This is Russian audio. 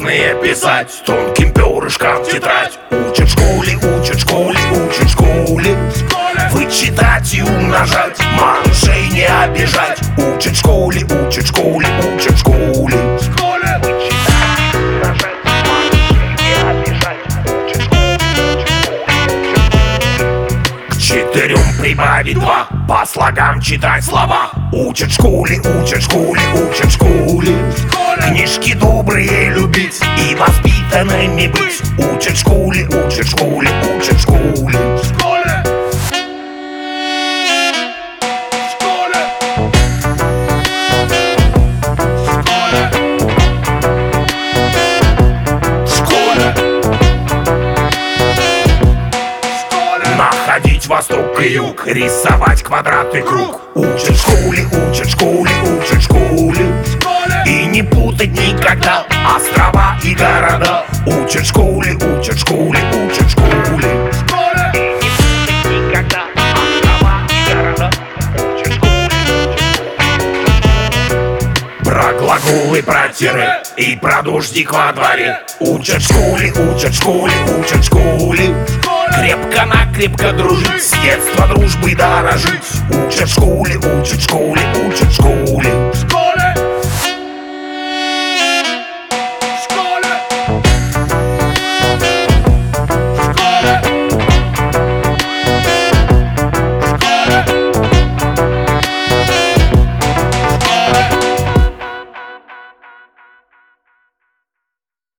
красные писать, тонким перышком в тетрадь. Учат в школе, учат в школе, учат в школе. Вычитать и умножать, малышей не обижать. Учат в школе, учат в школе, учат в школе. К четырем прибавить два, по слогам читать слова. Учат в школе, учат в школе, учат в школе. Книжки добрые любить и воспитанными быть. Учат в школе, учат в школе, учат в школе. Находить восток и юг, рисовать квадрат и круг. Учат в школе, учат в школе, учат в школе. И не путать никогда острова и города. Учат в школе, учат в школе, учат в школе. И не путать никогда острова и города. Учат в школе, про глаголы, про тире и про дождик во дворе. Учат в школе, учат в школе, учат в школе. Крепко-накрепко дружить, с детства дружбой дорожить. Учат в школе, учат в школе, учат в школе.